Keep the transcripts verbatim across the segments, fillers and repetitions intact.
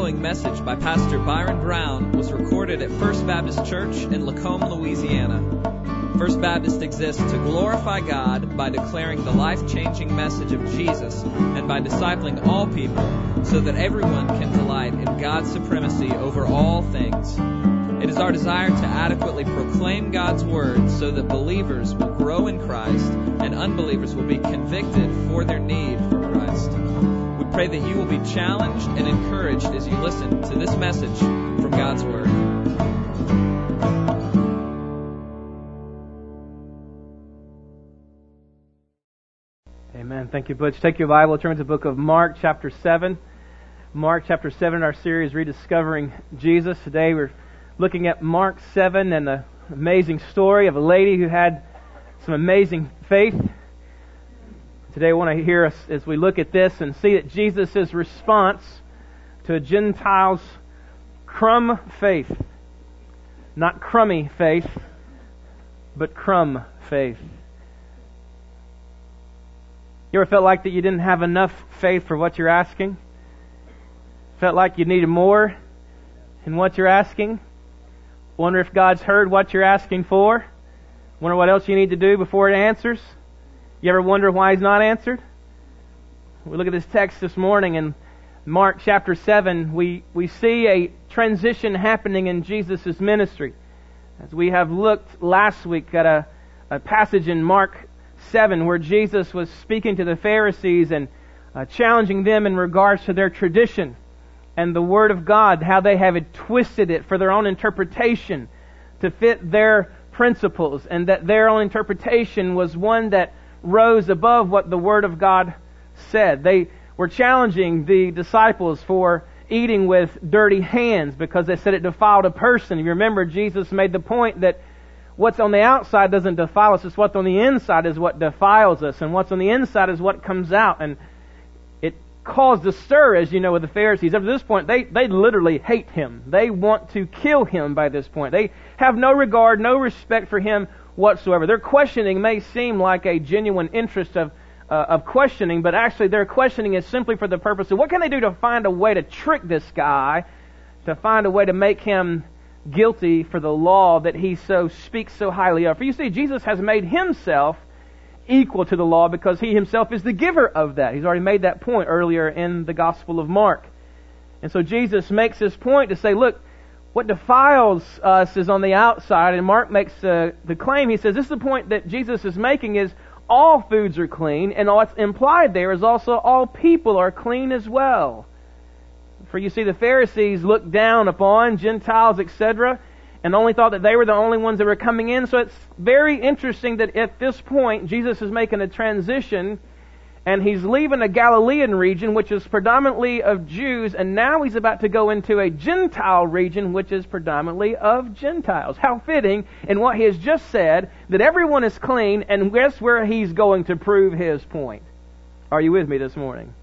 following message by Pastor Byron Brown was recorded at First Baptist Church in Lacombe, Louisiana. First Baptist exists to glorify God by declaring the life-changing message of Jesus and by discipling all people so that everyone can delight in God's supremacy over all things. It is our desire to adequately proclaim God's Word so that believers will grow in Christ and unbelievers will be convicted for their need for Christ. We pray that you will be challenged and encouraged as you listen to this message from God's Word. Amen. Thank you, Butch. Take your Bible, turn to the book of Mark, chapter seven. Mark, chapter seven, in our series, Rediscovering Jesus. Today we're looking at Mark seven and the amazing story of a lady who had some amazing faith. Today I want to hear us as we look at this and see that Jesus' response to a Gentile's crumb faith. Not crummy faith, but crumb faith. You ever felt like that you didn't have enough faith for what you're asking? Felt like you needed more in what you're asking? Wonder if God's heard what you're asking for? Wonder what else you need to do before it answers? You ever wonder why He's not answered? We look at this text this morning in Mark chapter seven. We, we see a transition happening in Jesus' ministry. As we have looked last week at a, a passage in Mark seven where Jesus was speaking to the Pharisees and uh, challenging them in regards to their tradition and the Word of God, how they have it twisted it for their own interpretation to fit their principles, and that their own interpretation was one that rose above what the Word of God said. They were challenging the disciples for eating with dirty hands because they said it defiled a person. You remember Jesus made the point that what's on the outside doesn't defile us, it's what's on the inside is what defiles us, and what's on the inside is what comes out. And it caused a stir, as you know, with the Pharisees. Up to this point, they, they literally hate Him. They want to kill Him by this point. They have no regard, no respect for Him whatsoever. Their questioning may seem like a genuine interest of uh, of questioning, but actually their questioning is simply for the purpose of what can they do to find a way to trick this guy, to find a way to make him guilty for the law that he so speaks so highly of. For you see, Jesus has made Himself equal to the law because He Himself is the giver of that. He's already made that point earlier in the Gospel of Mark. And so Jesus makes this point to say, look, what defiles us is on the outside, and Mark makes uh, the claim. He says this is the point that Jesus is making is all foods are clean, and what's implied there is also all people are clean as well. For you see, the Pharisees looked down upon Gentiles, et cetera, and only thought that they were the only ones that were coming in. So it's very interesting that at this point, Jesus is making a transition, and He's leaving a Galilean region, which is predominantly of Jews, and now He's about to go into a Gentile region, which is predominantly of Gentiles. How fitting in what He has just said, that everyone is clean, and guess where He's going to prove His point? Are you with me this morning?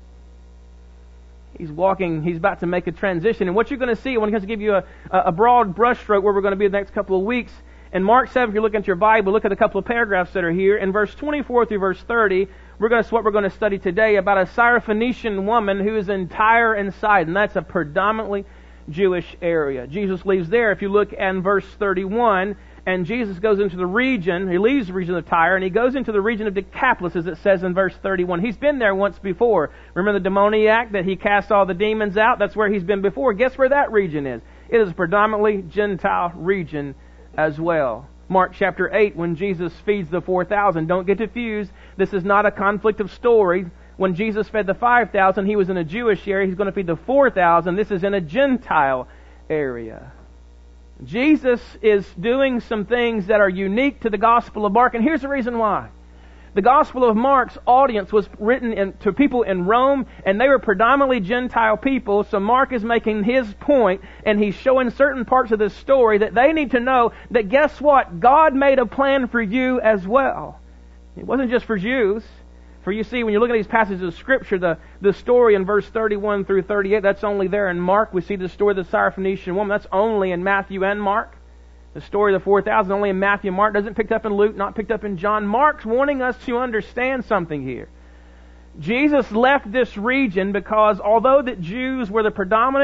He's walking, He's about to make a transition. And what you're going to see, I want to give you a, a broad brushstroke where we're going to be the next couple of weeks. In Mark seven, if you're looking at your Bible, look at a couple of paragraphs that are here. In verse twenty-four through verse thirty, we're going to, that's what we're going to study today, about a Syrophoenician woman who is in Tyre and Sidon. That's a predominantly Jewish area. Jesus leaves there. If you look at verse thirty-one, and Jesus goes into the region, He leaves the region of Tyre, and He goes into the region of Decapolis, as it says in verse thirty-one. He's been there once before. Remember the demoniac that He cast all the demons out? That's where He's been before. Guess where that region is? It is a predominantly Gentile region as well. Mark chapter eight, when Jesus feeds the four thousand. Don't get confused. This is not a conflict of story. When Jesus fed the five thousand, He was in a Jewish area. He's going to feed the four thousand. This is in a Gentile area. Jesus is doing some things that are unique to the Gospel of Mark, and here's the reason why. The Gospel of Mark's audience was written in, to people in Rome, and they were predominantly Gentile people, so Mark is making his point, and he's showing certain parts of this story that they need to know that guess what? God made a plan for you as well. It wasn't just for Jews. For you see, when you look at these passages of Scripture, the, the story in verse thirty-one through thirty-eight, that's only there in Mark. We see the story of the Syrophoenician woman. That's only in Matthew and Mark. The story of the four thousand only in Matthew and Mark. Doesn't picked up in Luke, not picked up in John. Mark's wanting us to understand something here. Jesus left this region because although that Jews were the predominant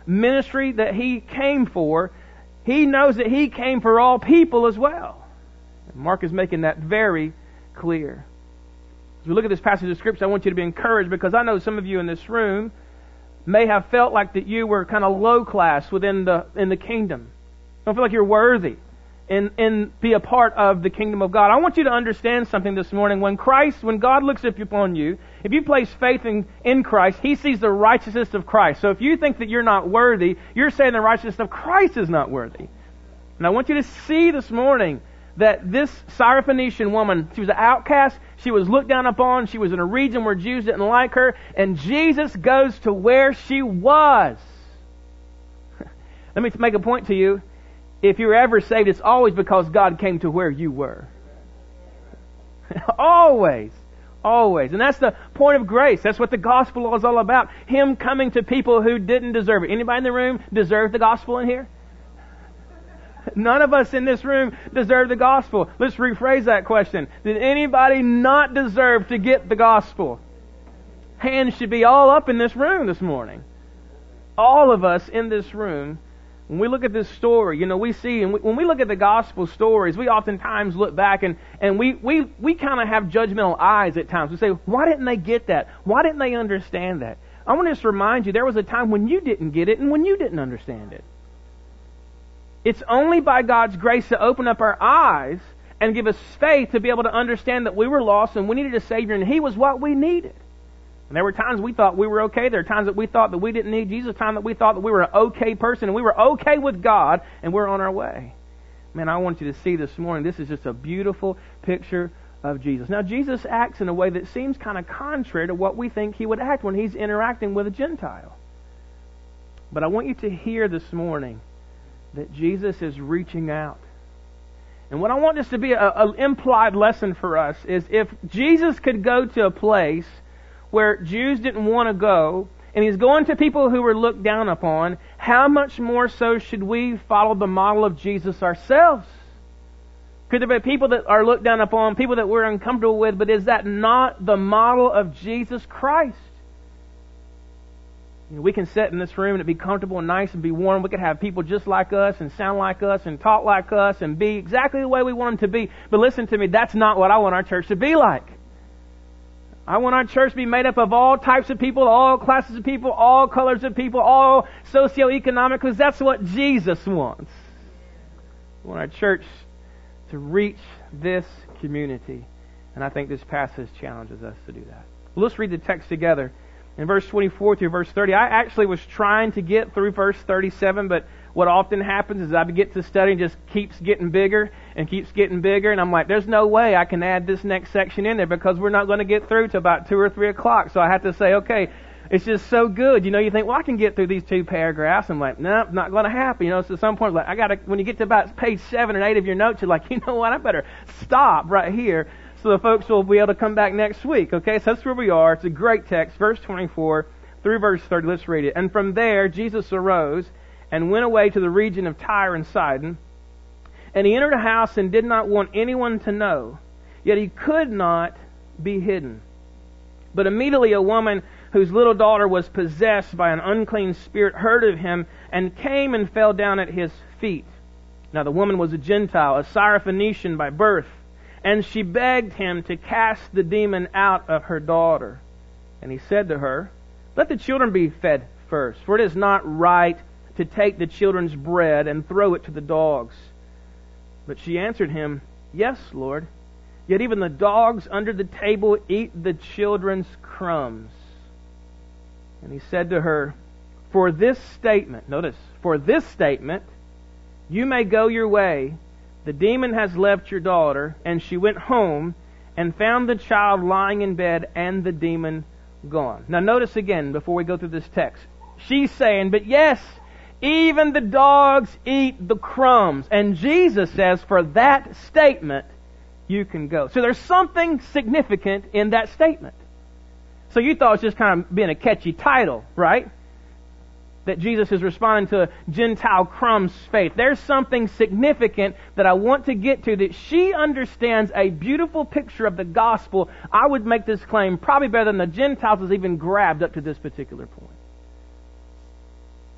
ministry that He came for, He knows that He came for all people as well. And Mark is making that very clear. As we look at this passage of Scripture, I want you to be encouraged, because I know some of you in this room may have felt like that you were kind of low class within the in the kingdom. Don't feel like you're worthy and, and be a part of the kingdom of God. I want you to understand something this morning. When Christ, when God looks upon you, if you place faith in, in Christ, He sees the righteousness of Christ. So if you think that you're not worthy, you're saying the righteousness of Christ is not worthy. And I want you to see this morning that this Syrophoenician woman, she was an outcast, she was looked down upon, she was in a region where Jews didn't like her, and Jesus goes to where she was. Let me make a point to you. If you're ever saved, it's always because God came to where you were. Always. Always. And that's the point of grace. That's what the gospel is all about. Him coming to people who didn't deserve it. Anybody in the room deserve the gospel in here? None of us in this room deserve the gospel. Let's rephrase that question. Did anybody not deserve to get the gospel? Hands should be all up in this room this morning. All of us in this room, when we look at this story, you know, we see, and we, when we look at the gospel stories, we oftentimes look back and, and we, we, we kind of have judgmental eyes at times. We say, why didn't they get that? Why didn't they understand that? I want to just remind you, there was a time when you didn't get it and when you didn't understand it. It's only by God's grace to open up our eyes and give us faith to be able to understand that we were lost and we needed a Savior, and He was what we needed. And there were times we thought we were okay. There were times that we thought that we didn't need Jesus. Times that we thought that we were an okay person and we were okay with God and we're on our way. Man, I want you to see this morning, this is just a beautiful picture of Jesus. Now, Jesus acts in a way that seems kind of contrary to what we think He would act when He's interacting with a Gentile. But I want you to hear this morning that Jesus is reaching out. And what I want this to be an implied lesson for us is, if Jesus could go to a place where Jews didn't want to go, and He's going to people who were looked down upon, how much more so should we follow the model of Jesus ourselves? Could there be people that are looked down upon, people that we're uncomfortable with, but is that not the model of Jesus Christ? You know, we can sit in this room and it'd be comfortable and nice and be warm. We could have people just like us and sound like us and talk like us and be exactly the way we want them to be. But listen to me, that's not what I want our church to be like. I want our church to be made up of all types of people, all classes of people, all colors of people, all socioeconomic, because that's what Jesus wants. I want our church to reach this community. And I think this passage challenges us to do that. Well, let's read the text together. In verse twenty-four through verse thirty, I actually was trying to get through verse thirty-seven, but what often happens is I get to study and just keeps getting bigger and keeps getting bigger, and I'm like, there's no way I can add this next section in there because we're not going to get through to about two or three o'clock. So I have to say, okay, it's just so good. You know, you think, well, I can get through these two paragraphs. I'm like, no, nope, not going to happen. You know, so at some point, like, I got to, when you get to about page seven and eight of your notes, you're like, you know what, I better stop right here, so the folks will be able to come back next week. Okay, so that's where we are. It's a great text. Verse twenty-four through verse thirty. Let's read it. And from there, Jesus arose and went away to the region of Tyre and Sidon. And he entered a house and did not want anyone to know. Yet he could not be hidden. But immediately a woman whose little daughter was possessed by an unclean spirit heard of him and came and fell down at his feet. Now the woman was a Gentile, a Syrophoenician by birth. And she begged him to cast the demon out of her daughter. And he said to her, let the children be fed first, for it is not right to take the children's bread and throw it to the dogs. But she answered him, yes, Lord, yet even the dogs under the table eat the children's crumbs. And he said to her, for this statement, notice, for this statement, you may go your way. The demon has left your daughter. And she went home and found the child lying in bed and the demon gone. Now notice again, before we go through this text, she's saying, but yes, even the dogs eat the crumbs. And Jesus says, for that statement, you can go. So there's something significant in that statement. So you thought it was just kind of being a catchy title, right? That Jesus is responding to Gentile crumbs faith. There's something significant that I want to get to, that she understands a beautiful picture of the gospel. I would make this claim probably better than the Gentiles has even grabbed up to this particular point.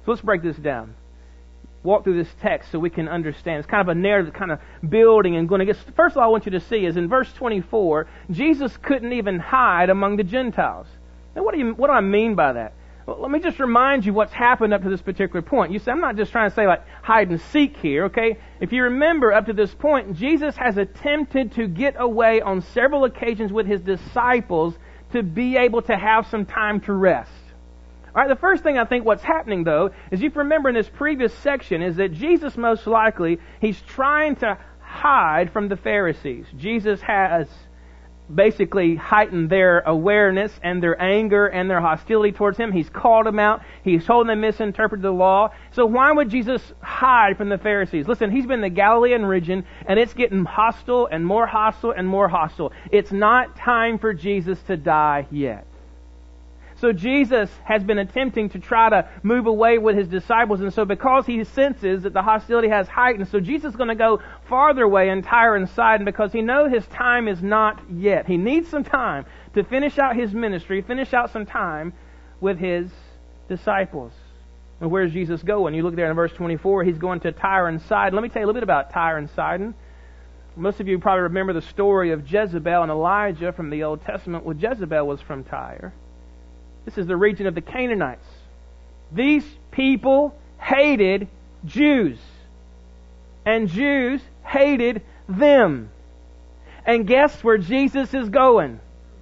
So let's break this down. Walk through this text so we can understand. It's kind of a narrative kind of building and going to get... First of all, I want you to see is in verse twenty-four, Jesus couldn't even hide among the Gentiles. Now, what do you, what do I mean by that? Well, let me just remind you what's happened up to this particular point. You see, I'm not just trying to say like hide and seek here, okay? If you remember up to this point, Jesus has attempted to get away on several occasions with His disciples to be able to have some time to rest. All right, the first thing I think what's happening, though, is you remember in this previous section is that Jesus most likely, He's trying to hide from the Pharisees. Jesus has basically heightened their awareness and their anger and their hostility towards Him. He's called them out. He's told them they misinterpreted the law. So why would Jesus hide from the Pharisees? Listen, He's been in the Galilean region, and it's getting hostile and more hostile and more hostile. It's not time for Jesus to die yet. So Jesus has been attempting to try to move away with His disciples, and so because He senses that the hostility has heightened, so Jesus is going to go farther away in Tyre and Sidon because He knows His time is not yet. He needs some time to finish out His ministry, finish out some time with His disciples. And where's Jesus going? You look there in verse twenty-four, He's going to Tyre and Sidon. Let me tell you a little bit about Tyre and Sidon. Most of you probably remember the story of Jezebel and Elijah from the Old Testament. Well, Jezebel was from Tyre. This is the region of the Canaanites. These people hated Jews. And Jews hated them. And guess where Jesus is going?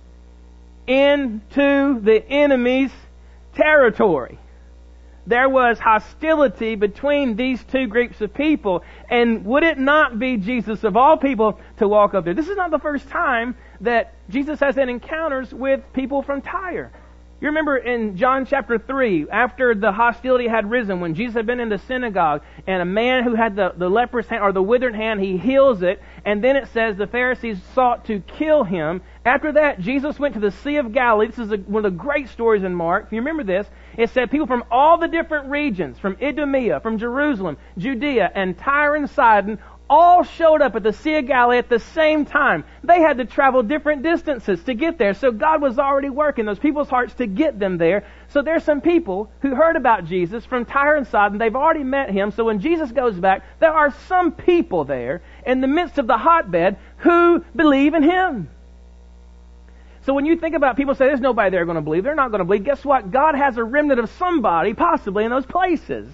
Into the enemy's territory. There was hostility between these two groups of people. And would it not be Jesus of all people to walk up there? This is not the first time that Jesus has had encounters with people from Tyre. You remember in John chapter three, after the hostility had risen, when Jesus had been in the synagogue, and a man who had the, the leprous hand, or the withered hand, He heals it, and then it says the Pharisees sought to kill Him. After that, Jesus went to the Sea of Galilee. This is a, one of the great stories in Mark. If you remember this, it said people from all the different regions, from Idumea, from Jerusalem, Judea, and Tyre and Sidon, all showed up at the Sea of Galilee at the same time. They had to travel different distances to get there. So God was already working those people's hearts to get them there. So there's some people who heard about Jesus from Tyre and Sidon. They've already met Him. So when Jesus goes back, there are some people there in the midst of the hotbed who believe in Him. So when you think about people say there's nobody there going to believe, they're not going to believe. Guess what? God has a remnant of somebody possibly in those places.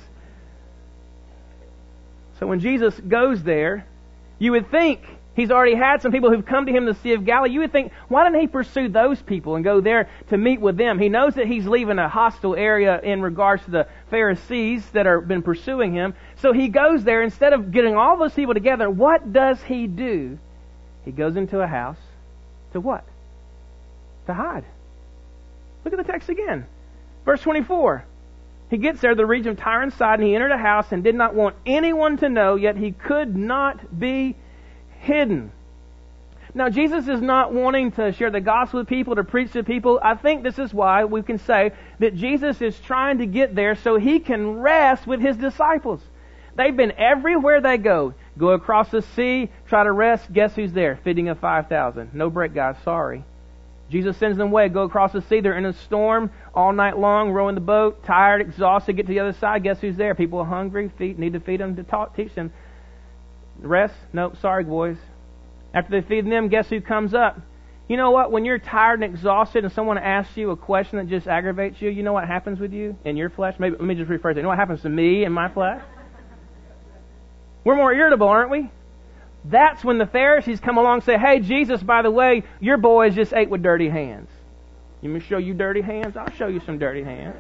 So when Jesus goes there, you would think He's already had some people who've come to Him in the Sea of Galilee. You would think, why didn't He pursue those people and go there to meet with them? He knows that He's leaving a hostile area in regards to the Pharisees that have been pursuing Him. So He goes there. Instead of getting all those people together, what does He do? He goes into a house to what? To hide. Look at the text again. Verse twenty-four. He gets there to the region of Tyre and Sidon. He entered a house and did not want anyone to know, yet He could not be hidden. Now, Jesus is not wanting to share the gospel with people, to preach to people. I think this is why we can say that Jesus is trying to get there so He can rest with His disciples. They've been everywhere they go. Go across the sea, try to rest. Guess who's there? Feeding of five thousand. No break, guys. Sorry. Jesus sends them away, go across the sea. They're in a storm all night long, rowing the boat, tired, exhausted, get to the other side. Guess who's there? People are hungry, feed, need to feed them, to talk, teach them. Rest? Nope, sorry, boys. After they feed them, guess who comes up? You know what? When you're tired and exhausted and someone asks you a question that just aggravates you, you know what happens with you in your flesh? Maybe let me just rephrase it. You know what happens to me in my flesh? We're more irritable, aren't we? That's when the Pharisees come along and say, hey, Jesus, by the way, your boys just ate with dirty hands. You want me to show you dirty hands? I'll show you some dirty hands.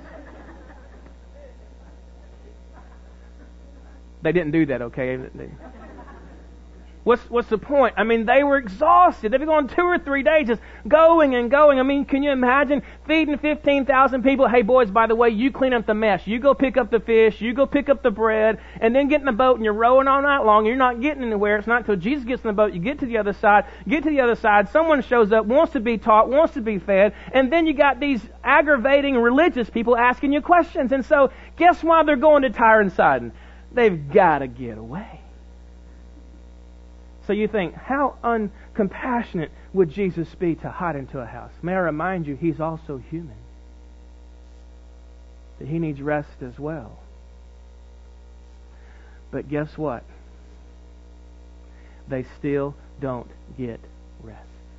They didn't do that, okay? What's what's the point? I mean, they were exhausted. They've been going two or three days just going and going. I mean, can you imagine feeding fifteen thousand people? Hey, boys, by the way, you clean up the mess. You go pick up the fish. You go pick up the bread. And then get in the boat and you're rowing all night long. You're not getting anywhere. It's not until Jesus gets in the boat, you get to the other side. Get to the other side. Someone shows up, wants to be taught, wants to be fed. And then you got these aggravating religious people asking you questions. And so, guess why they're going to Tyre and Sidon? They've got to get away. So you think, how uncompassionate would Jesus be to hide into a house? May I remind you, He's also human. That He needs rest as well. But guess what? They still don't get rest.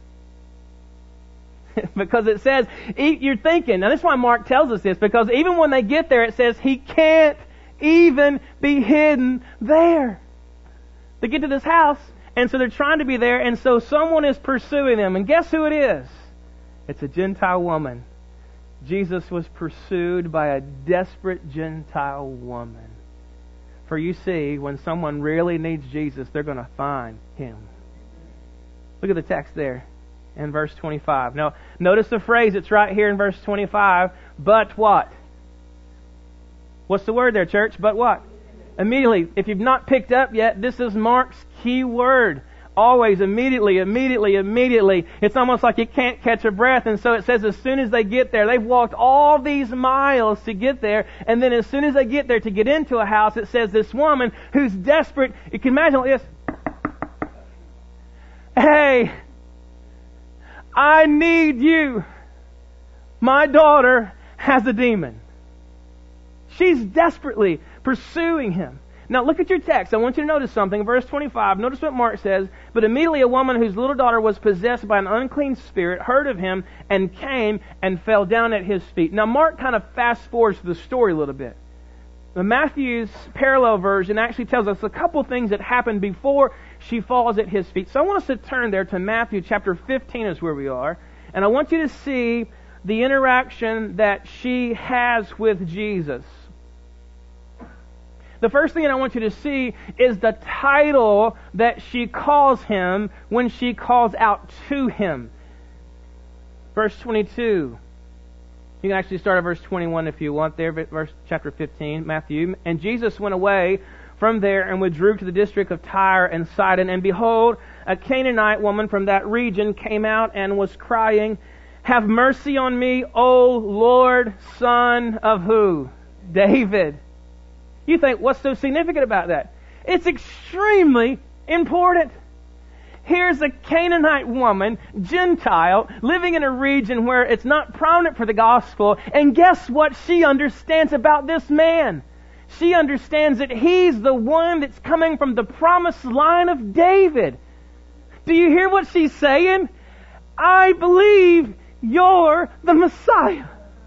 Because it says, you're thinking, now this is why Mark tells us this, because even when they get there, it says he can't even be hidden there. They get to this house, and so they're trying to be there, and so someone is pursuing them. And guess who it is? It's a Gentile woman. Jesus was pursued by a desperate Gentile woman. For you see, when someone really needs Jesus, they're going to find Him. Look at the text there in verse twenty-five. Now, notice the phrase, it's right here in verse twenty-five. But what? What's the word there, church? But what? Immediately. If you've not picked up yet, this is Mark's key word. Always, immediately, immediately, immediately. It's almost like you can't catch a breath. And so it says as soon as they get there, they've walked all these miles to get there. And then as soon as they get there to get into a house, it says this woman who's desperate. You can imagine like this. Hey, I need you. My daughter has a demon. She's desperately pursuing him. Now look at your text. I want you to notice something. Verse twenty-five, notice what Mark says. But immediately a woman whose little daughter was possessed by an unclean spirit heard of him and came and fell down at his feet. Now Mark kind of fast forwards the story a little bit. The Matthew's parallel version actually tells us a couple things that happened before she falls at his feet. So I want us to turn there to Matthew chapter fifteen is where we are. And I want you to see the interaction that she has with Jesus. The first thing that I want you to see is the title that she calls him when she calls out to him. Verse twenty-two. You can actually start at verse twenty-one if you want there, verse chapter fifteen, Matthew. And Jesus went away from there and withdrew to the district of Tyre and Sidon. And behold, a Canaanite woman from that region came out and was crying, "Have mercy on me, O Lord, Son of who? David." You think, what's so significant about that? It's extremely important. Here's a Canaanite woman, Gentile, living in a region where it's not prominent for the gospel. And guess what she understands about this man? She understands that he's the one that's coming from the promised line of David. Do you hear what she's saying? I believe you're the Messiah.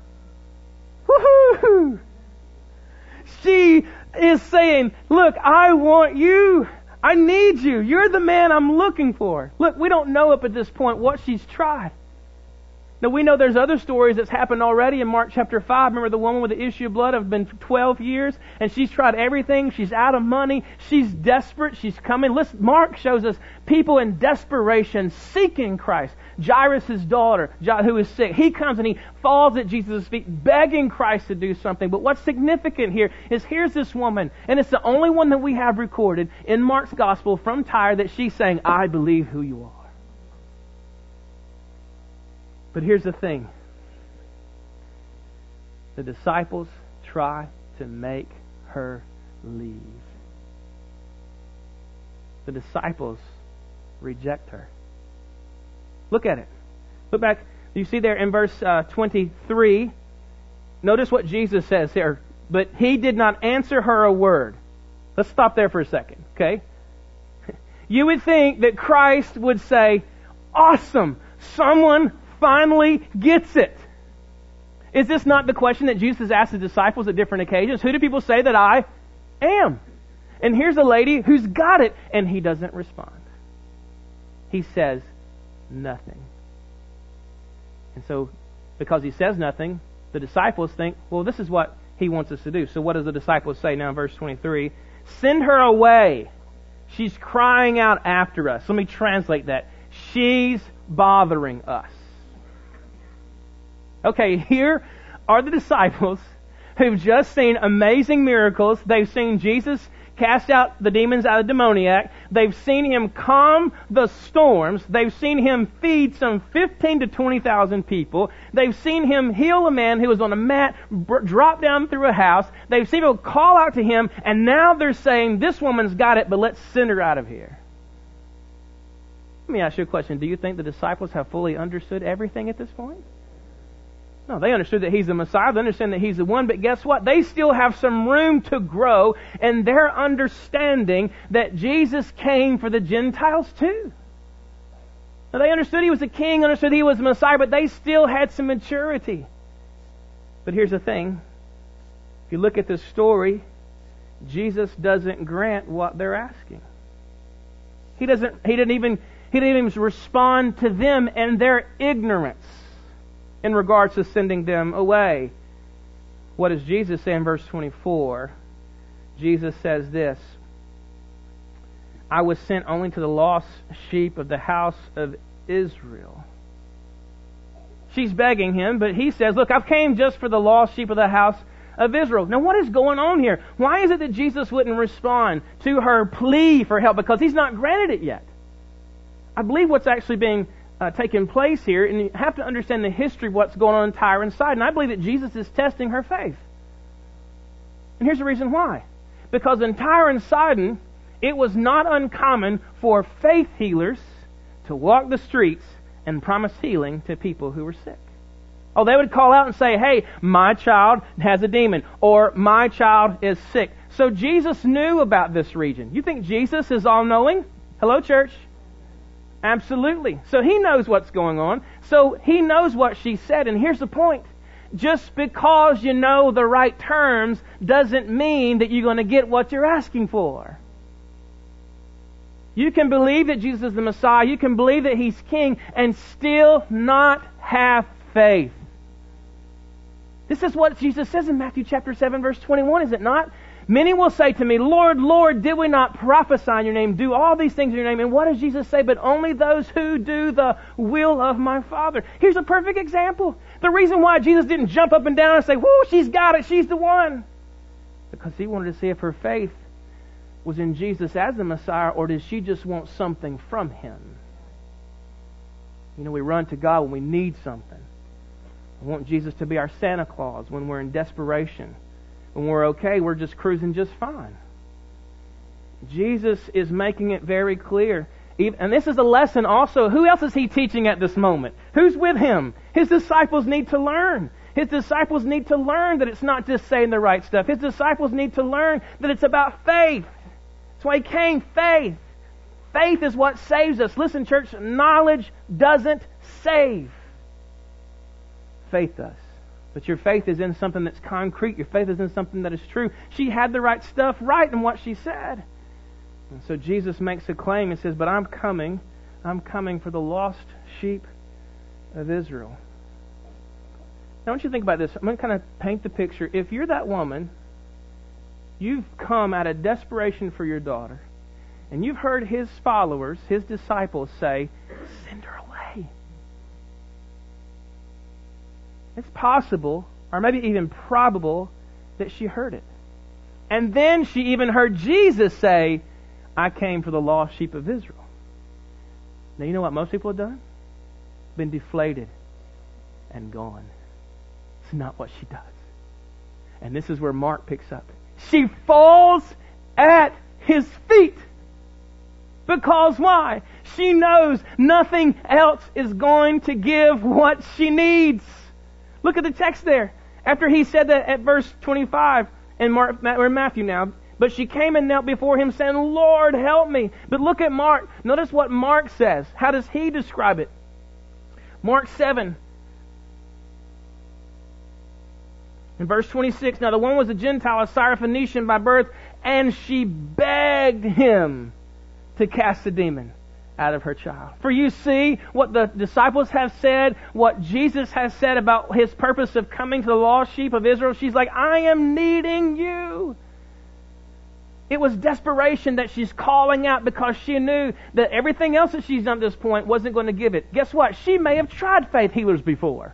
Woohoo! She is saying, look, I want you. I need you. You're the man I'm looking for. Look, we don't know up at this point what she's tried. Now, we know there's other stories that's happened already in Mark chapter five. Remember the woman with the issue of blood? It's been twelve years, and she's tried everything. She's out of money. She's desperate. She's coming. Listen, Mark shows us people in desperation seeking Christ. Jairus' daughter, who is sick, he comes and he falls at Jesus' feet, begging Christ to do something. But what's significant here is here's this woman, and it's the only one that we have recorded in Mark's gospel from Tyre that she's saying, I believe who you are. But here's the thing. The disciples try to make her leave. The disciples reject her. Look at it. Look back. You see there in verse uh, twenty-three. Notice what Jesus says here. But he did not answer her a word. Let's stop there for a second, okay? You would think that Christ would say, awesome, someone finally gets it. Is this not the question that Jesus asked his disciples at different occasions? Who do people say that I am? And here's a lady who's got it, and he doesn't respond. He says nothing. And so, because he says nothing, the disciples think, well, this is what he wants us to do. So what does the disciples say now in verse twenty-three? Send her away. She's crying out after us. Let me translate that. She's bothering us. Okay, here are the disciples who've just seen amazing miracles. They've seen Jesus cast out the demons out of the demoniac. They've seen him calm the storms. They've seen him feed some fifteen to twenty thousand people. They've seen him heal a man who was on a mat, b- drop down through a house. They've seen people call out to him, and now they're saying, this woman's got it, but let's send her out of here. Let me ask you a question. Do you think the disciples have fully understood everything at this point? No, they understood that He's the Messiah. They understand that He's the one. But guess what? They still have some room to grow in their understanding that Jesus came for the Gentiles too. Now, they understood He was a king, understood He was the Messiah, but they still had some maturity. But here's the thing. If you look at this story, Jesus doesn't grant what they're asking. He doesn't, He didn't even, He didn't even respond to them and their ignorance in regards to sending them away. What does Jesus say in verse twenty-four? Jesus says this, I was sent only to the lost sheep of the house of Israel. She's begging Him, but He says, look, I've came just for the lost sheep of the house of Israel. Now what is going on here? Why is it that Jesus wouldn't respond to her plea for help? Because He's not granted it yet. I believe what's actually being uh, taking place here, and you have to understand the history of what's going on in Tyre and Sidon. I believe that Jesus is testing her faith. And here's the reason why. Because in Tyre and Sidon, it was not uncommon for faith healers to walk the streets and promise healing to people who were sick. Oh, they would call out and say, hey, my child has a demon, or my child is sick. So Jesus knew about this region. You think Jesus is all-knowing? Hello, church? Absolutely. So He knows what's going on. So He knows what she said. And here's the point. Just because you know the right terms doesn't mean that you're going to get what you're asking for. You can believe that Jesus is the Messiah, you can believe that He's King, and still not have faith. This is what Jesus says in Matthew chapter seven, verse twenty-one, is it not? Many will say to me, Lord, Lord, did we not prophesy in your name, do all these things in your name? And what does Jesus say? But only those who do the will of my Father. Here's a perfect example. The reason why Jesus didn't jump up and down and say, whoo, she's got it, she's the one. Because He wanted to see if her faith was in Jesus as the Messiah, or did she just want something from Him? You know, we run to God when we need something. We want Jesus to be our Santa Claus when we're in desperation. When we're okay, we're just cruising just fine. Jesus is making it very clear. And this is a lesson also. Who else is He teaching at this moment? Who's with Him? His disciples need to learn. His disciples need to learn that it's not just saying the right stuff. His disciples need to learn that it's about faith. That's why He came, faith. Faith is what saves us. Listen, church, knowledge doesn't save. Faith does. But your faith is in something that's concrete. Your faith is in something that is true. She had the right stuff right in what she said. And so Jesus makes a claim and says, but I'm coming. I'm coming for the lost sheep of Israel. Now I want you to think about this. I'm going to kind of paint the picture. If you're that woman, you've come out of desperation for your daughter, and you've heard His followers, His disciples say, send her away. It's possible, or maybe even probable, that she heard it. And then she even heard Jesus say, I came for the lost sheep of Israel. Now you know what most people have done? Been deflated and gone. It's not what she does. And this is where Mark picks up. She falls at His feet. Because why? She knows nothing else is going to give what she needs. Look at the text there. After He said that at verse twenty-five, and Mark, we're in Matthew now, but she came and knelt before Him saying, Lord, help me. But look at Mark. Notice what Mark says. How does he describe it? Mark seven. In verse twenty-six, now the one was a Gentile, a Syrophoenician by birth, and she begged Him to cast the demon out of her child. For you see what the disciples have said, what Jesus has said about His purpose of coming to the lost sheep of Israel. She's like, I am needing you. It was desperation that she's calling out because she knew that everything else that she's done at this point wasn't going to give it. Guess what? She may have tried faith healers before.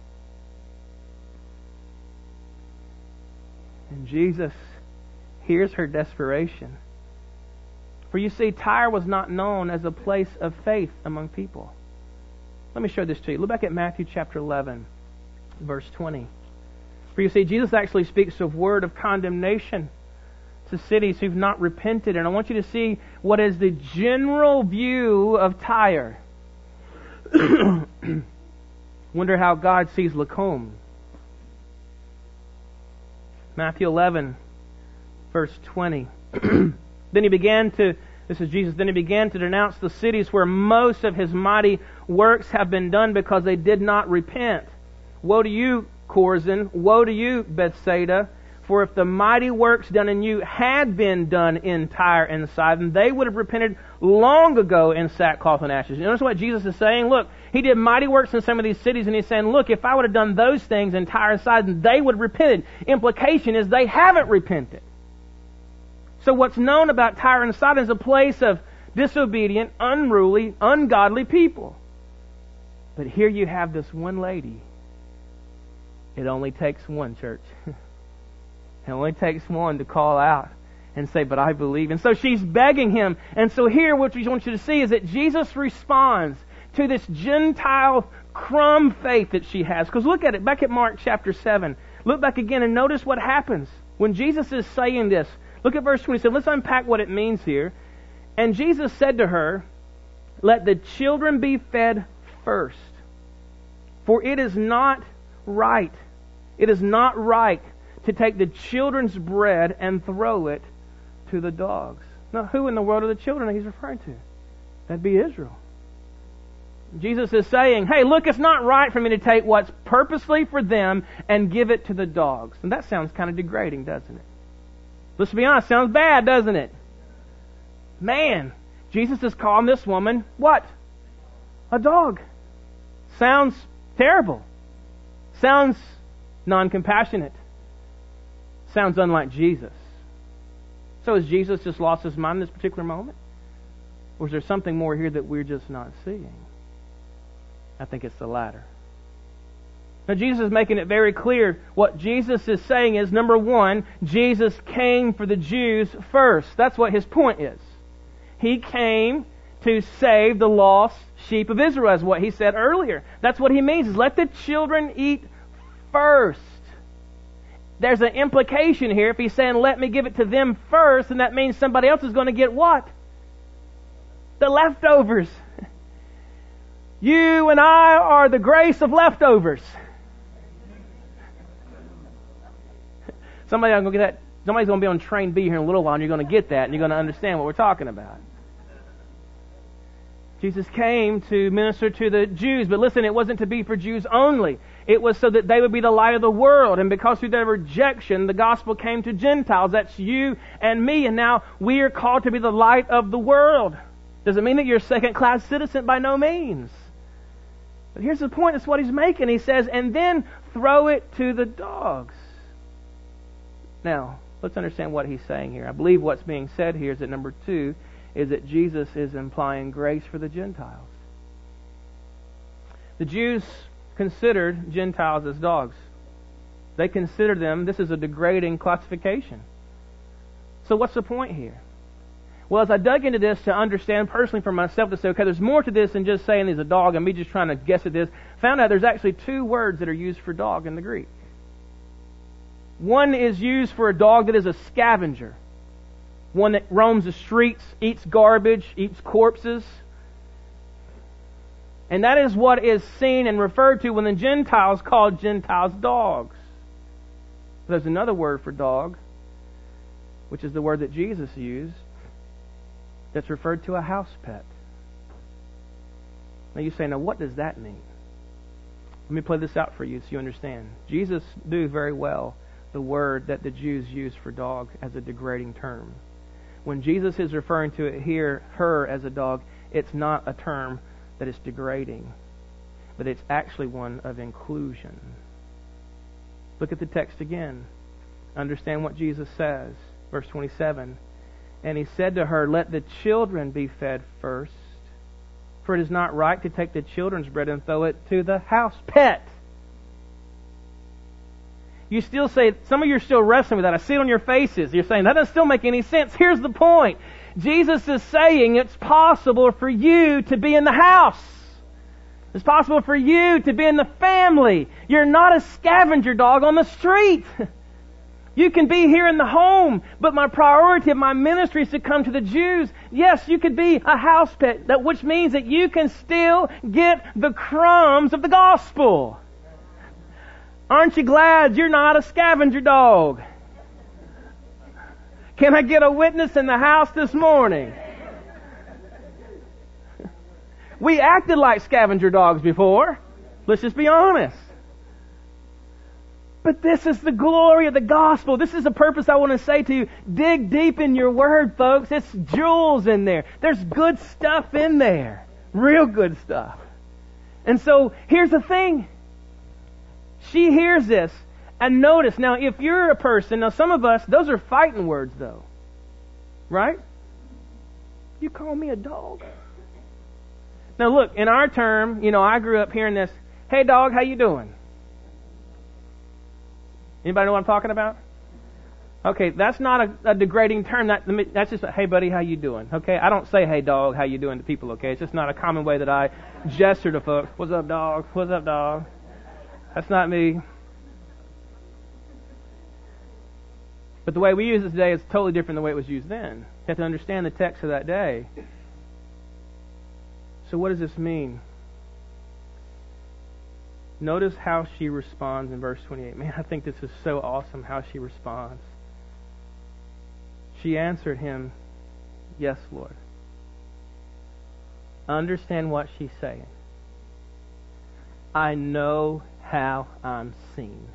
And Jesus hears her desperation. For you see, Tyre was not known as a place of faith among people. Let me show this to you. Look back at Matthew chapter eleven, verse twenty. For you see, Jesus actually speaks a word of condemnation to cities who've not repented. And I want you to see what is the general view of Tyre. Wonder how God sees Lacombe Matthew eleven, verse twenty. Then he began to, this is Jesus, then he began to denounce the cities where most of his mighty works have been done because they did not repent. Woe to you, Chorazin! Woe to you, Bethsaida! For if the mighty works done in you had been done in Tyre and Sidon, they would have repented long ago in sackcloth and ashes. You notice what Jesus is saying? Look, he did mighty works in some of these cities, and he's saying, look, if I would have done those things in Tyre and Sidon, they would have repented. Implication is they haven't repented. So what's known about Tyre and Sidon is a place of disobedient, unruly, ungodly people. But here you have this one lady. It only takes one, church. It only takes one to call out and say, but I believe. And so she's begging him. And so here what we want you to see is that Jesus responds to this Gentile crumb faith that she has. Because look at it, back at Mark chapter seven. Look back again and notice what happens. When Jesus is saying this, look at verse twenty-seven. Let's unpack what it means here. And Jesus said to her, let the children be fed first. For it is not right. It is not right to take the children's bread and throw it to the dogs. Now, who in the world are the children that he's referring to? That'd be Israel. Jesus is saying, hey, look, it's not right for me to take what's purposely for them and give it to the dogs. And that sounds kind of degrading, doesn't it? Let's be honest, sounds bad, doesn't it? Man, Jesus is calling this woman, what? A dog. Sounds terrible. Sounds non-compassionate. Sounds unlike Jesus. So has Jesus just lost his mind in this particular moment? Or is there something more here that we're just not seeing? I think it's the latter. Now Jesus is making it very clear. What Jesus is saying is, number one, Jesus came for the Jews first. That's what his point is. He came to save the lost sheep of Israel, as what he said earlier. That's what he means, is let the children eat first. There's an implication here. If he's saying, let me give it to them first, then that means somebody else is going to get what? The leftovers. You and I are the grace of leftovers. Somebody, I'm going to get that. Somebody's going to be on train B here in a little while, and you're going to get that, and you're going to understand what we're talking about. Jesus came to minister to the Jews, but listen, it wasn't to be for Jews only. It was so that they would be the light of the world, and because through their rejection, the gospel came to Gentiles. That's you and me, and now we are called to be the light of the world. Does it mean that you're a second-class citizen? By no means. But here's the point, it's what he's making. He says, and then throw it to the dogs. Now, let's understand what he's saying here. I believe what's being said here is that number two is that Jesus is implying grace for the Gentiles. The Jews considered Gentiles as dogs. They considered them, this is a degrading classification. So what's the point here? Well, as I dug into this to understand personally for myself to say, okay, there's more to this than just saying he's a dog and me just trying to guess at this, found out there's actually two words that are used for dog in the Greek. One is used for a dog that is a scavenger. One that roams the streets, eats garbage, eats corpses. And that is what is seen and referred to when the Gentiles called Gentiles dogs. There's another word for dog, which is the word that Jesus used, that's referred to a house pet. Now you say, now what does that mean? Let me play this out for you so you understand. Jesus knew very well the word that the Jews used for dog as a degrading term. When Jesus is referring to it here, her as a dog, it's not a term that is degrading, but it's actually one of inclusion. Look at the text again. Understand what Jesus says. Verse twenty-seven. And he said to her, let the children be fed first, for it is not right to take the children's bread and throw it to the house pet. You still say, some of you are still wrestling with that. I see it on your faces. You're saying, that doesn't still make any sense. Here's the point. Jesus is saying it's possible for you to be in the house. It's possible for you to be in the family. You're not a scavenger dog on the street. You can be here in the home, but my priority of my ministry is to come to the Jews. Yes, you could be a house pet, that which means that you can still get the crumbs of the gospel. Aren't you glad you're not a scavenger dog? Can I get a witness in the house this morning? We acted like scavenger dogs before. Let's just be honest. But this is the glory of the gospel. This is the purpose I want to say to you. Dig deep in your word, folks. It's jewels in there. There's good stuff in there. Real good stuff. And so, here's the thing. She hears this. And notice, now if you're a person, now some of us, those are fighting words though. Right? You call me a dog? Now look, in our term, you know, I grew up hearing this, hey dog, how you doing? Anybody know what I'm talking about? Okay, that's not a, a degrading term. That, that's just, a, hey buddy, how you doing? Okay, I don't say, hey dog, how you doing to people, okay? It's just not a common way that I gesture to folks. What's up, dog? What's up, dog? That's not me. But the way we use it today is totally different than the way it was used then. You have to understand the text of that day. So what does this mean? Notice how she responds in verse twenty-eight. Man, I think this is so awesome how she responds. She answered him, yes, Lord. Understand what she's saying. I know how I'm seen.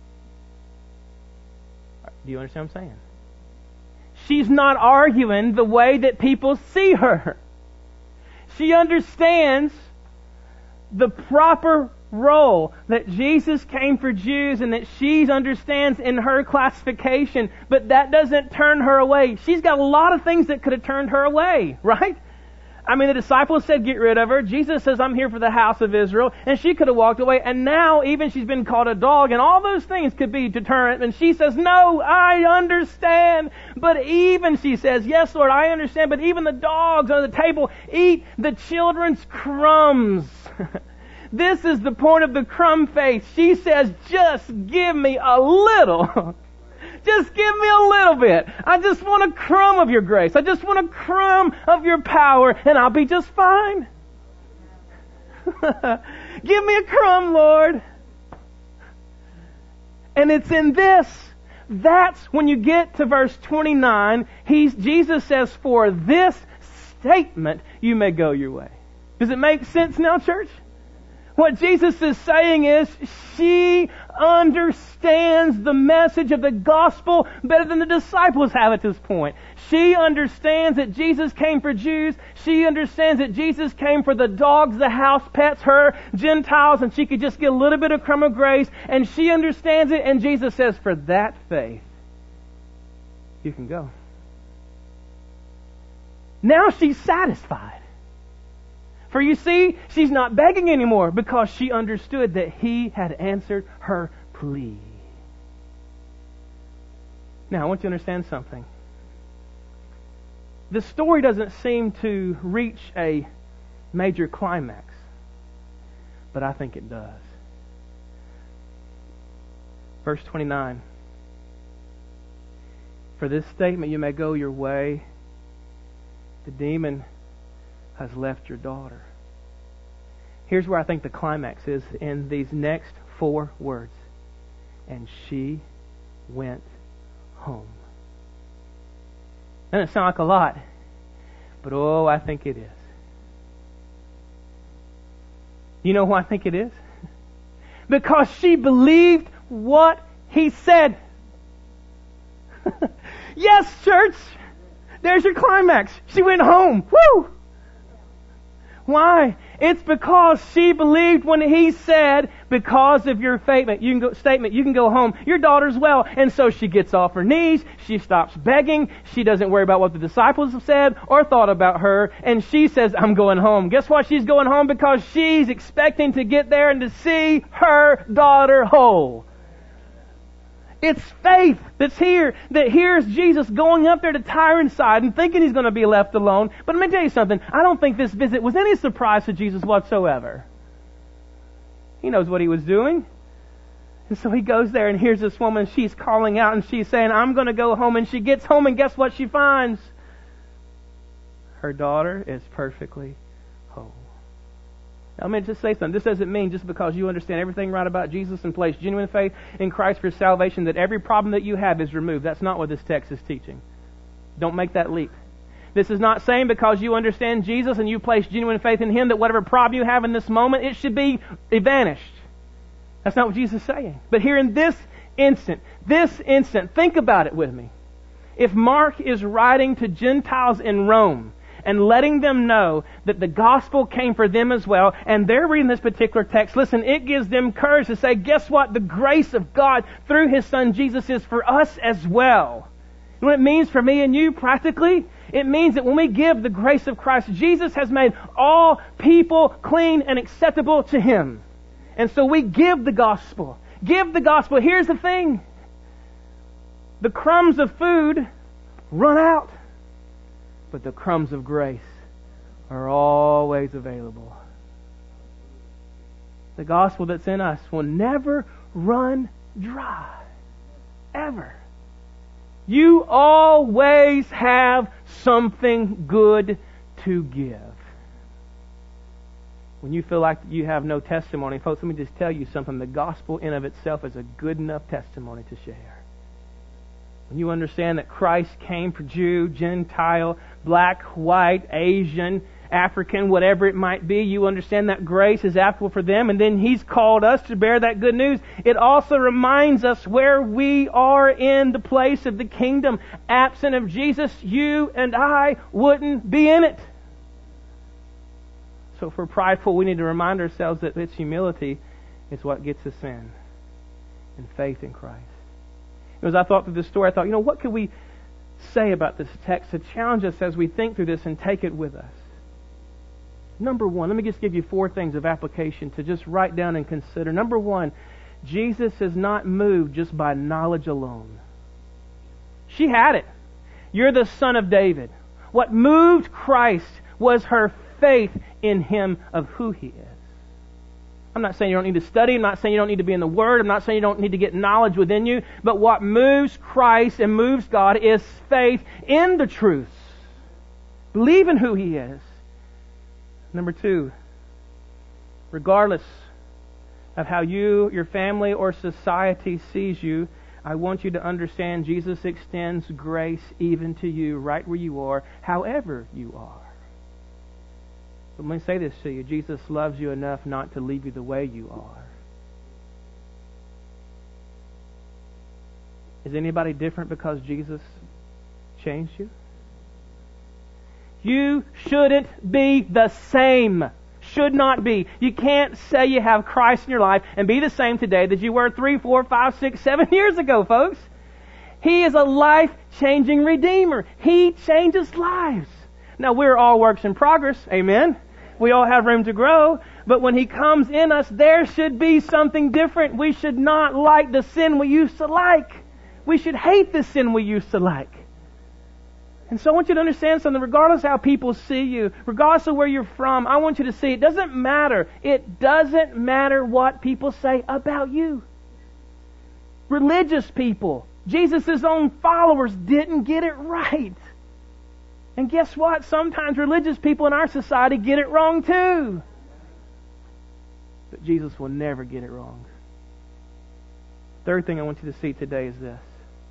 Do you understand what I'm saying? She's not arguing the way that people see her. She understands the proper role that Jesus came for Jews and that she understands in her classification, but that doesn't turn her away. She's got a lot of things that could have turned her away, right? I mean, the disciples said, get rid of her. Jesus says, I'm here for the house of Israel. And she could have walked away. And now, even she's been called a dog. And all those things could be deterrent. And she says, no, I understand. But even, she says, yes, Lord, I understand. But even the dogs on the table eat the children's crumbs. This is the point of the crumb faith. She says, just give me a little. Just give me a little bit. I just want a crumb of your grace. I just want a crumb of your power, and I'll be just fine. Give me a crumb, Lord. And it's in this. That's when you get to verse twenty-nine. He's, Jesus says, for this statement you may go your way. Does it make sense now, church? What Jesus is saying is, she understands the message of the gospel better than the disciples have at this point. She understands that Jesus came for Jews. She understands that Jesus came for the dogs, the house pets, her, Gentiles, and she could just get a little bit of crumb of grace. And she understands it, and Jesus says, for that faith, you can go. Now she's satisfied. For you see, she's not begging anymore because she understood that He had answered her plea. Now, I want you to understand something. The story doesn't seem to reach a major climax, but I think it does. Verse twenty-nine. For this statement you may go your way. The demon has left your daughter. Here's where I think the climax is in these next four words. And she went home. Doesn't sound like a lot, but oh, I think it is. You know why I think it is? Because she believed what He said. Yes, church! There's your climax. She went home. Woo! Why? It's because she believed when He said, because of your statement, you can go, statement, you can go home. Your daughter's well. And so she gets off her knees. She stops begging. She doesn't worry about what the disciples have said or thought about her. And she says, I'm going home. Guess what? She's going home because she's expecting to get there and to see her daughter whole. It's faith that's here, that hears Jesus going up there to Tyron's side and thinking He's going to be left alone. But let me tell you something. I don't think this visit was any surprise to Jesus whatsoever. He knows what He was doing. And so He goes there and hears this woman. She's calling out and she's saying, I'm going to go home. And she gets home and guess what she finds? Her daughter is perfectly whole. Now, let me just say something. This doesn't mean just because you understand everything right about Jesus and place genuine faith in Christ for salvation that every problem that you have is removed. That's not what this text is teaching. Don't make that leap. This is not saying because you understand Jesus and you place genuine faith in Him that whatever problem you have in this moment, it should be vanished. That's not what Jesus is saying. But here in this instant, this instant, think about it with me. If Mark is writing to Gentiles in Rome and letting them know that the gospel came for them as well, and they're reading this particular text, listen, it gives them courage to say, guess what? The grace of God through His Son Jesus is for us as well. You know what it means for me and you practically? It means that when we give the grace of Christ, Jesus has made all people clean and acceptable to Him. And so we give the gospel. Give the gospel. Here's the thing. The crumbs of food run out, but the crumbs of grace are always available. The gospel that's in us will never run dry. Ever. You always have something good to give. When you feel like you have no testimony, folks, let me just tell you something. The gospel in of itself is a good enough testimony to share. When you understand that Christ came for Jew, Gentile, black, white, Asian, African, whatever it might be, you understand that grace is applicable for them, and then He's called us to bear that good news. It also reminds us where we are in the place of the kingdom. Absent of Jesus, you and I wouldn't be in it. So if we're prideful, we need to remind ourselves that it's humility is what gets us in, and faith in Christ. As I thought through this story, I thought, you know, what could we say about this text to challenge us as we think through this and take it with us? Number one, let me just give you four things of application to just write down and consider. Number one, Jesus is not moved just by knowledge alone. She had it. You're the son of David. What moved Christ was her faith in Him of who He is. I'm not saying you don't need to study. I'm not saying you don't need to be in the Word. I'm not saying you don't need to get knowledge within you. But what moves Christ and moves God is faith in the truths. Believe in who He is. Number two, regardless of how you, your family, or society sees you, I want you to understand Jesus extends grace even to you right where you are, however you are. But let me say this to you. Jesus loves you enough not to leave you the way you are. Is anybody different because Jesus changed you? You shouldn't be the same. Should not be. You can't say you have Christ in your life and be the same today that you were three, four, five, six, seven years ago, folks. He is a life-changing Redeemer. He changes lives. Now, we're all works in progress. Amen. We all have room to grow. But when He comes in us, there should be something different. We should not like the sin we used to like. We should hate the sin we used to like. And so I want you to understand something. Regardless of how people see you, regardless of where you're from, I want you to see it doesn't matter. It doesn't matter what people say about you. Religious people, Jesus' own followers, didn't get it right. And guess what? Sometimes religious people in our society get it wrong too. But Jesus will never get it wrong. Third thing I want you to see today is this.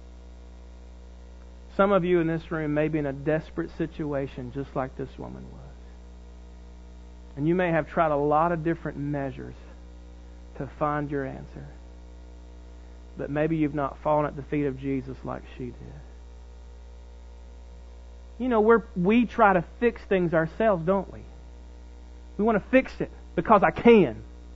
Some of you in this room may be in a desperate situation just like this woman was. And you may have tried a lot of different measures to find your answer. But maybe you've not fallen at the feet of Jesus like she did. You know, we're, we try to fix things ourselves, don't we? We want to fix it because I can.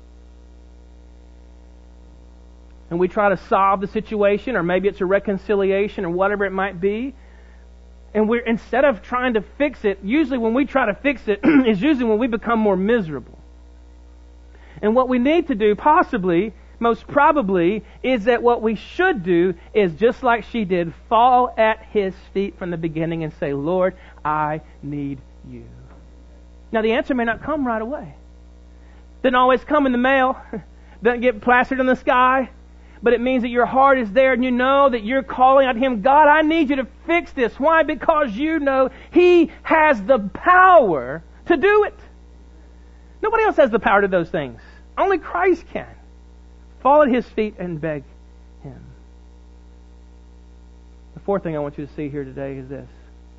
And we try to solve the situation, or maybe it's a reconciliation or whatever it might be. And we're, instead of trying to fix it, usually when we try to fix it is usually when we become more miserable. And what we need to do, possibly, most probably, is that what we should do is just like she did, fall at His feet from the beginning and say, Lord, I need You. Now the answer may not come right away. Doesn't always come in the mail. Doesn't get plastered in the sky. But it means that your heart is there and you know that you're calling out to Him, God, I need You to fix this. Why? Because you know He has the power to do it. Nobody else has the power to do those things. Only Christ can. Fall at His feet and beg Him. The fourth thing I want you to see here today is this.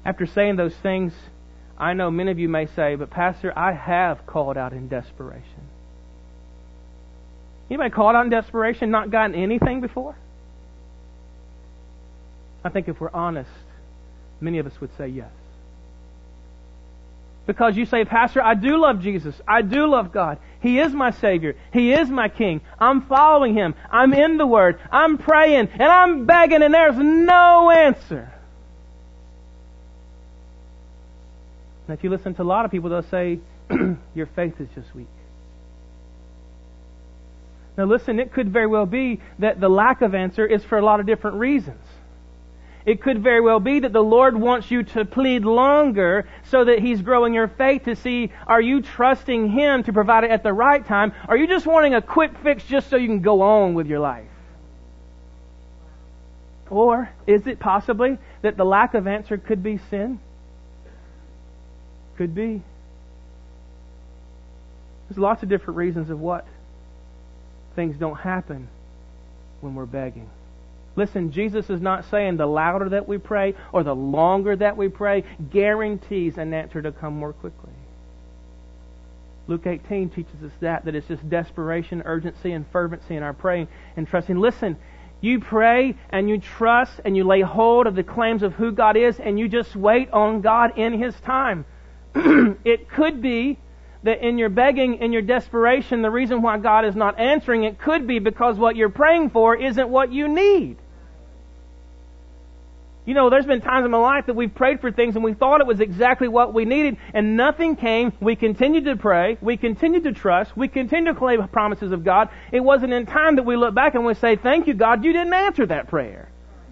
After saying those things, I know many of you may say, but Pastor, I have called out in desperation. Anybody called out in desperation, not gotten anything before? I think if we're honest, many of us would say yes. Because you say, Pastor, I do love Jesus. I do love God. He is my Savior. He is my King. I'm following Him. I'm in the Word. I'm praying and I'm begging and there's no answer. And if you listen to a lot of people, they'll say, your faith is just weak. Now listen, it could very well be that the lack of answer is for a lot of different reasons. It could very well be that the Lord wants you to plead longer so that He's growing your faith to see, are you trusting Him to provide it at the right time? Or are you just wanting a quick fix just so you can go on with your life? Or is it possibly that the lack of answer could be sin? Could be. There's lots of different reasons of what things don't happen when we're begging. Listen, Jesus is not saying the louder that we pray or the longer that we pray guarantees an answer to come more quickly. Luke eighteen teaches us that, that it's just desperation, urgency, and fervency in our praying and trusting. Listen, you pray and you trust and you lay hold of the claims of who God is and you just wait on God in His time. It could be that in your begging, in your desperation, the reason why God is not answering it could be because what you're praying for isn't what you need. You know, there's been times in my life that we've prayed for things and we thought it was exactly what we needed and nothing came. We continued to pray. We continued to trust. We continued to claim promises of God. It wasn't in time that we look back and we say, thank you, God, you didn't answer that prayer.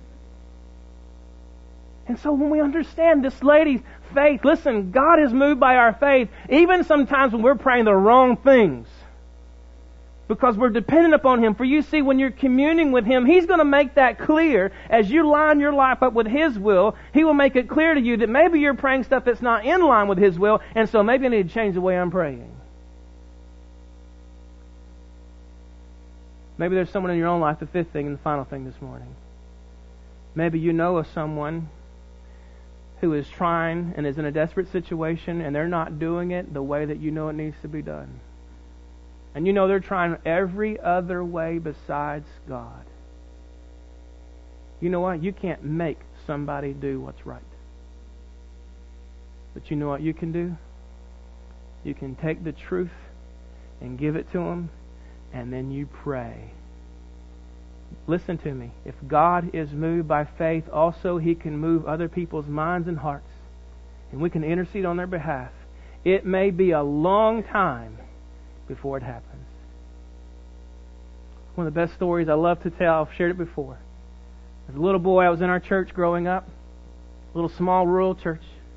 And so when we understand this lady's faith, listen, God is moved by our faith, even sometimes when we're praying the wrong things. Because we're dependent upon Him. For you see, when you're communing with Him, He's going to make that clear. As you line your life up with His will, He will make it clear to you that maybe you're praying stuff that's not in line with His will, and so maybe I need to change the way I'm praying. Maybe there's someone in your own life, the fifth thing and the final thing this morning. Maybe you know of someone who is trying and is in a desperate situation and they're not doing it the way that you know it needs to be done. And you know they're trying every other way besides God. You know what? You can't make somebody do what's right. But you know what you can do? You can take the truth and give it to them, and then you pray. Listen to me. If God is moved by faith, also He can move other people's minds and hearts. And we can intercede on their behalf. It may be a long time before it happens. One of the best stories I love to tell, I've shared it before. As a little boy, I was in our church growing up. A little small rural church.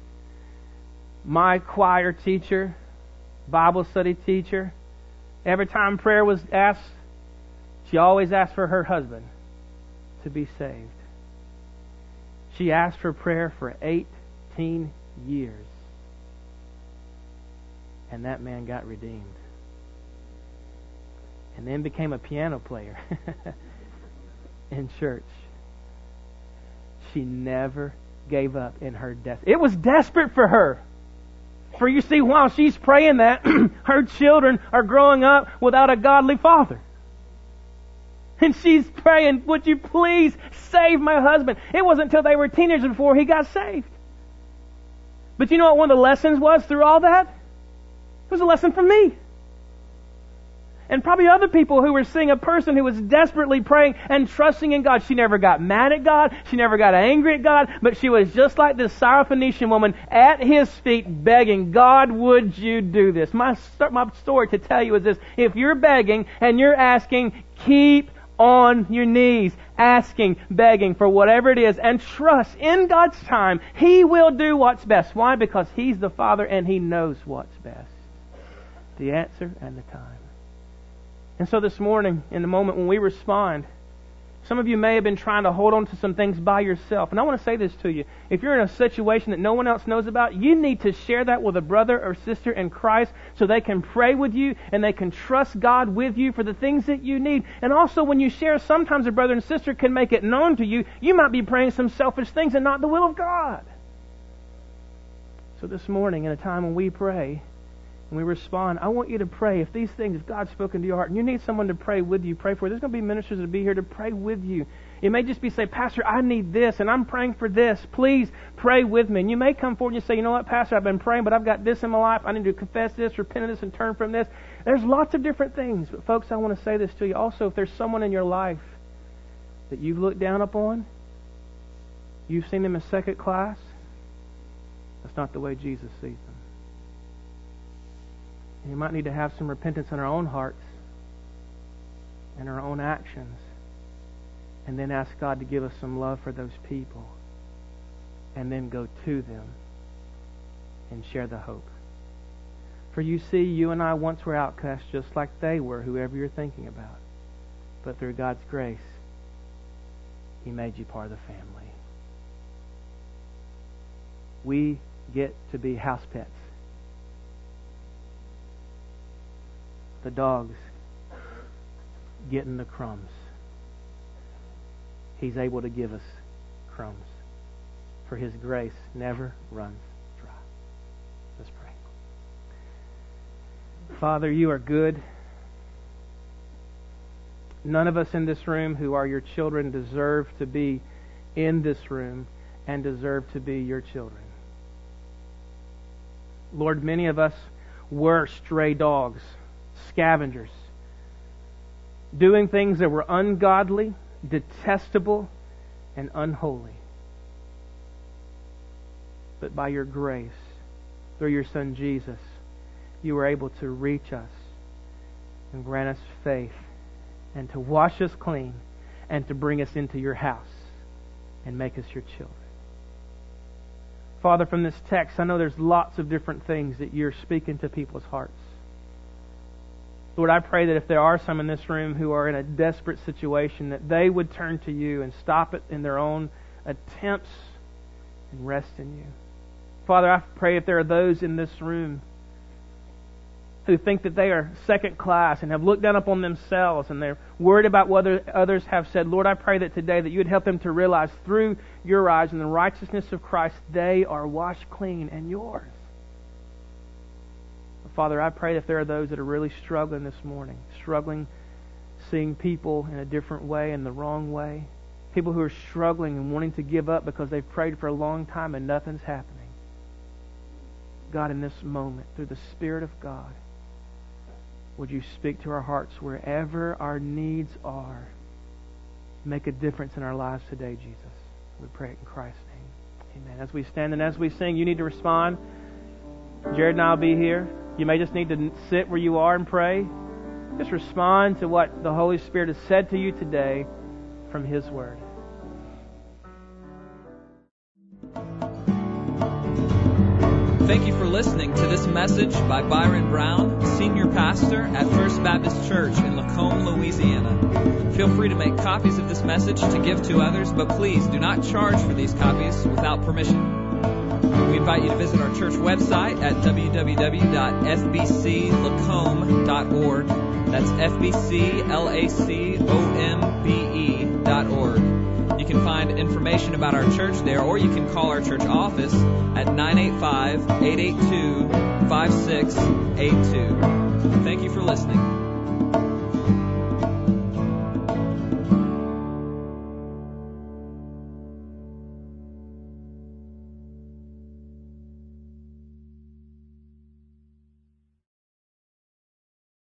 My choir teacher, Bible study teacher, every time prayer was asked, she always asked for her husband to be saved. She asked for prayer for eighteen years. And that man got redeemed. And then became a piano player in church. She never gave up in her death. It was desperate for her. For you see, while she's praying that, her children are growing up without a godly father. And she's praying, would you please save my husband? It wasn't until they were teenagers before he got saved. But you know what one of the lessons was through all that? It was a lesson for me. And probably other people who were seeing a person who was desperately praying and trusting in God. She never got mad at God. She never got angry at God. But she was just like this Syrophoenician woman at His feet begging, God, would you do this? My, my story to tell you is this. If you're begging and you're asking, keep on your knees, asking, begging for whatever it is, and trust in God's time. He will do what's best. Why? Because He's the Father and He knows what's best. The answer and the time. And so this morning, in the moment when we respond, some of you may have been trying to hold on to some things by yourself. And I want to say this to you. If you're in a situation that no one else knows about, you need to share that with a brother or sister in Christ so they can pray with you and they can trust God with you for the things that you need. And also when you share, sometimes a brother and sister can make it known to you, you might be praying some selfish things and not the will of God. So this morning, in a time when we pray and we respond, I want you to pray. If these things, if God's spoken to your heart and you need someone to pray with you, pray for it. There's going to be ministers that will be here to pray with you. It may just be say, Pastor, I need this and I'm praying for this. Please pray with me. And you may come forward and you say, you know what, Pastor, I've been praying, but I've got this in my life. I need to confess this, repent of this, and turn from this. There's lots of different things. But folks, I want to say this to you. Also, if there's someone in your life that you've looked down upon, you've seen them as second class, that's not the way Jesus sees them. And you might need to have some repentance in our own hearts and our own actions, and then ask God to give us some love for those people, and then go to them and share the hope. For you see, you and I once were outcasts just like they were, whoever you're thinking about. But through God's grace, He made you part of the family. We get to be house pets. The dogs getting the crumbs. He's able to give us crumbs. For His grace never runs dry. Let's pray. Father, You are good. None of us in this room who are Your children deserve to be in this room and deserve to be Your children. Lord, many of us were stray dogs, scavengers, doing things that were ungodly, detestable, and unholy. But by Your grace, through Your Son Jesus, You were able to reach us and grant us faith and to wash us clean and to bring us into Your house and make us Your children. Father, from this text, I know there's lots of different things that You're speaking to people's hearts. Lord, I pray that if there are some in this room who are in a desperate situation, that they would turn to You and stop it in their own attempts and rest in You. Father, I pray if there are those in this room who think that they are second class and have looked down upon themselves and they're worried about what others have said, Lord, I pray that today that You would help them to realize through Your eyes and the righteousness of Christ, they are washed clean and Yours. Father, I pray if there are those that are really struggling this morning, struggling seeing people in a different way, in the wrong way, people who are struggling and wanting to give up because they've prayed for a long time and nothing's happening. God, in this moment, through the Spirit of God, would You speak to our hearts wherever our needs are? Make a difference in our lives today, Jesus. We pray it in Christ's name. Amen. As we stand and as we sing, you need to respond. Jared and I will be here. You may just need to sit where you are and pray. Just respond to what the Holy Spirit has said to you today from His Word. Thank you for listening to this message by Byron Brown, Senior Pastor at First Baptist Church in Lacombe, Louisiana. Feel free to make copies of this message to give to others, but please do not charge for these copies without permission. We invite you to visit our church website at w w w dot f b c lacombe dot org. That's F B C L A C O M B E dot org. You can find information about our church there, or you can call our church office at nine eight five, eight eight two, five six eight two. Thank you for listening.